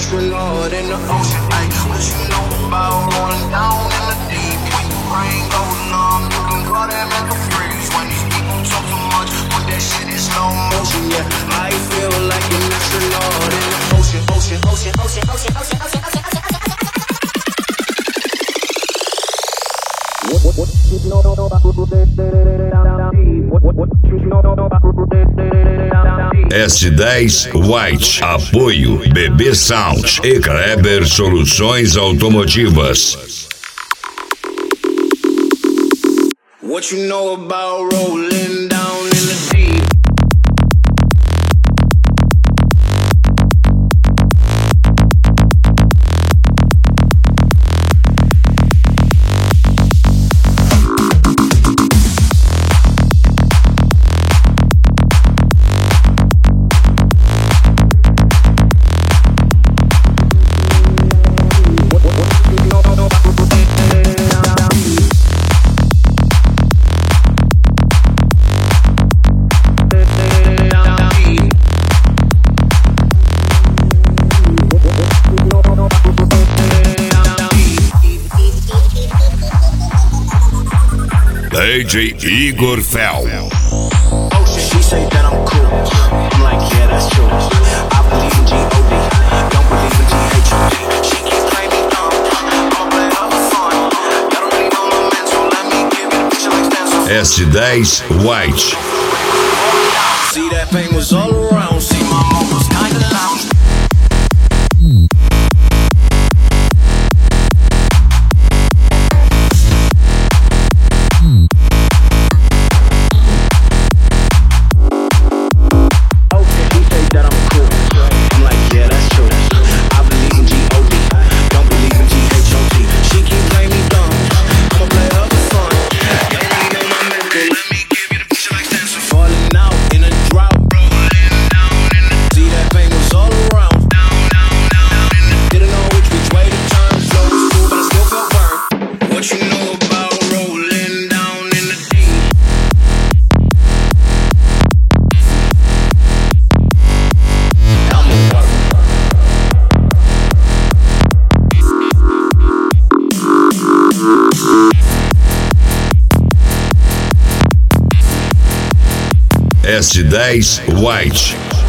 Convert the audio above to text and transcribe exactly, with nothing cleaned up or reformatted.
astronaut in the ocean. Ay, what you know about rolling down in the deep? When the rain goes numb, you can call that like a freeze. When these people talk too much, put that shit in slow motion. Yeah, I feel like an astronaut in the ocean, ocean, ocean, ocean, ocean, ocean, ocean, ocean. What, what you know about what, what you know about S dez White, apoio B B Sound e Kleber Soluções Automotivas. What you know about rolling down in the deep? D J Igor Fel. She say that I'm cool. I'm like, yeah, that's true. I believe in G O D. Don't believe in T H O T. She keep playing me dumb. I'ma play her for fun. Y'all don't really know my man, so let me give you the picture like that. S dez White. See, that pain was all around. See, my mom was kinda loud. S dez White.